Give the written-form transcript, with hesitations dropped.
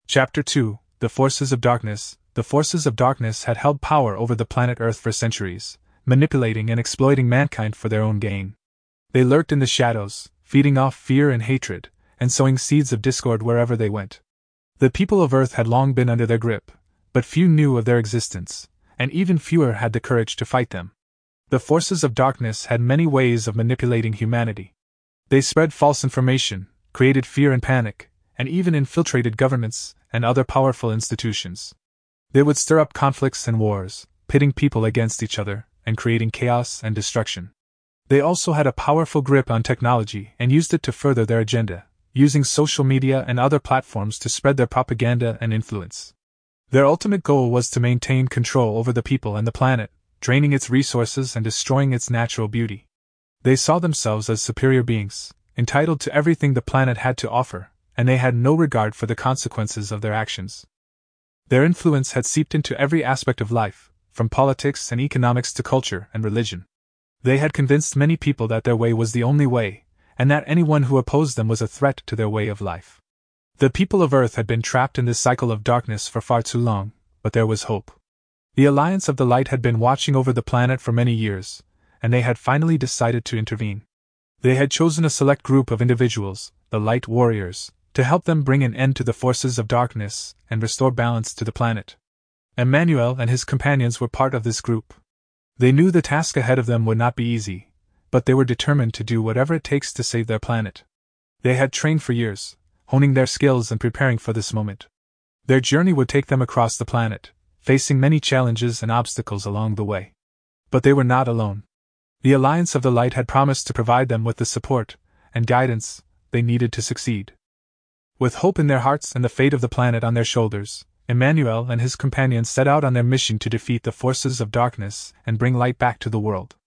Chapter 2: The Forces of Darkness. The forces of darkness had held power over the planet Earth for centuries, manipulating and exploiting mankind for their own gain. They lurked in the shadows, feeding off fear and hatred, and sowing seeds of discord wherever they went. The people of Earth had long been under their grip, but few knew of their existence, and even fewer had the courage to fight them. The forces of darkness had many ways of manipulating humanity. They spread false information, created fear and panic, and even infiltrated governments and other powerful institutions. They would stir up conflicts and wars, pitting people against each other, and creating chaos and destruction. They also had a powerful grip on technology and used it to further their agenda, using social media and other platforms to spread their propaganda and influence. Their ultimate goal was to maintain control over the people and the planet, draining its resources and destroying its natural beauty. They saw themselves as superior beings, entitled to everything the planet had to offer, and they had no regard for the consequences of their actions. Their influence had seeped into every aspect of life, from politics and economics to culture and religion. They had convinced many people that their way was the only way, and that anyone who opposed them was a threat to their way of life. The people of Earth had been trapped in this cycle of darkness for far too long, but there was hope. The Alliance of the Light had been watching over the planet for many years, and they had finally decided to intervene. They had chosen a select group of individuals, the Light Warriors, to help them bring an end to the forces of darkness and restore balance to the planet. Emmanuel and his companions were part of this group. They knew the task ahead of them would not be easy, but they were determined to do whatever it takes to save their planet. They had trained for years, honing their skills and preparing for this moment. Their journey would take them across the planet, facing many challenges and obstacles along the way. But they were not alone. The Alliance of the Light had promised to provide them with the support and guidance they needed to succeed. With hope in their hearts and the fate of the planet on their shoulders, Emmanuel and his companions set out on their mission to defeat the forces of darkness and bring light back to the world.